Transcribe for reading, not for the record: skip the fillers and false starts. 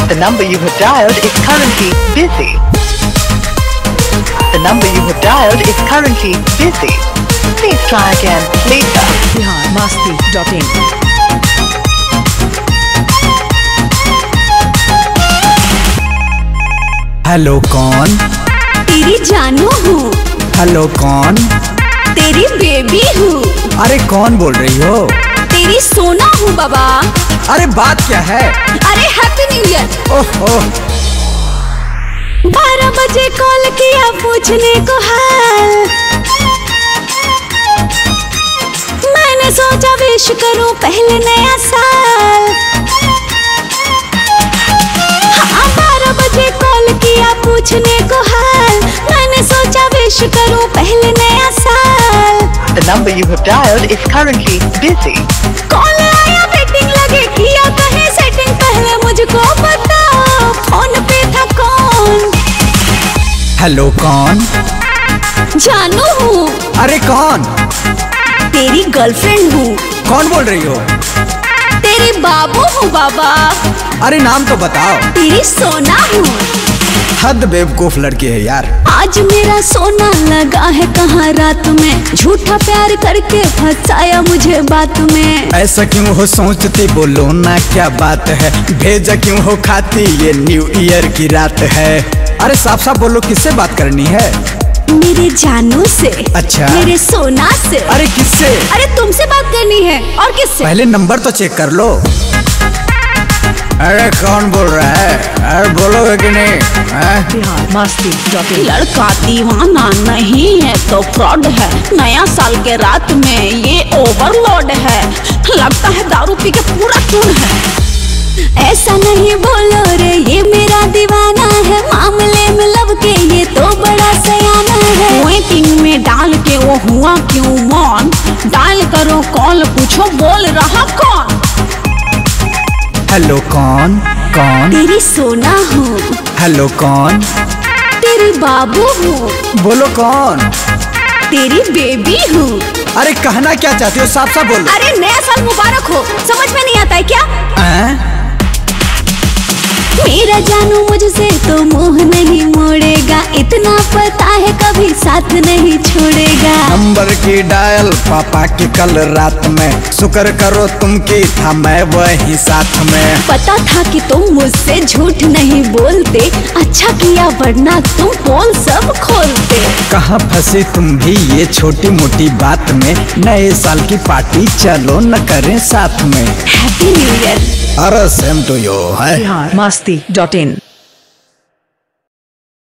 The number you have dialed is currently busy. The number you have dialed is currently busy. Please try again later. biharmasti.in. Hello कौन? तेरी जानू हूँ। Hello कौन? तेरी baby हूँ। अरे कौन बोल रही हो? तेरी सोना हूँ बाबा। अरे बात क्या है? अरे हैप्पी न्यू ईयर। ओहो 12 बजे कॉल किया पूछने को हाल, मैंने सोचा विश करूं पहले नया साल। हाँ 12 बजे कॉल किया पूछने को हाल, मैंने सोचा विश करूं पहले नया साल। The number you have dialed is currently busy. Call आया वेटिंग लगे किया कहीं सेटिंग, पहले मुझको बताओ फोन पे था कौन? हेलो कौन? जानू हूँ। अरे कौन? तेरी गर्लफ्रेंड हूँ। कौन बोल रही हो? तेरी बाबू हूँ बाबा। अरे नाम तो बताओ। तेरी सोना हूँ। हद बेवकूफ लड़की है यार। आज मेरा सोना लगा है कहाँ रात में, झूठा प्यार करके फंसाया मुझे बात में। ऐसा क्यों हो सोचती, बोलो ना क्या बात है, भेजा क्यों हो खाती, ये न्यू ईयर की रात है। अरे साफ साफ बोलो किससे बात करनी है? मेरे जानू से। अच्छा। मेरे सोना से। अरे किससे? अरे तुमसे बात करनी है, और किससे? पहले नंबर तो चेक कर लो। अरे कौन बोल रहा है? अरे बोलोगे कि नहीं? biharmasti.in. लड़का दीवाना नहीं है तो फ्रॉड है, नया साल के रात में ये ओवरलोड है, लगता है दारू पी के पूरा टून है। ऐसा नहीं बोलो रे ये मेरा दीवाना है, मामले में लब के ये तो बड़ा सयाना है। वेटिंग में डाल के वो हुआ क्यों मौन, डायल करो कॉल पूछो बोल रहा कौन? हेलो कौन? कौन? तेरी सोना हूँ। हेलो कौन? तेरी बाबू हूँ। बोलो कौन? तेरी बेबी हूँ। अरे कहना क्या चाहती हो, साफ साफ बोलो। अरे नया साल मुबारक हो, समझ में नहीं आता है क्या? मेरा जानू मुझसे तो मुंह नहीं मोड़ेगा, इतना पता है कभी साथ नहीं छोड़ेगा। नंबर की डायल पापा की कल रात में, शुक्र करो तुम की था मैं वही साथ में। पता था कि तुम मुझसे झूठ नहीं बोलते, अच्छा किया वरना तुम पोल सब खोलते। कहाँ फंसी तुम भी ये छोटी मोटी बात में, नए साल की पार्टी चलो न करें साथ में। Happy new year. अरे सेम टू यू है। biharmasti.in.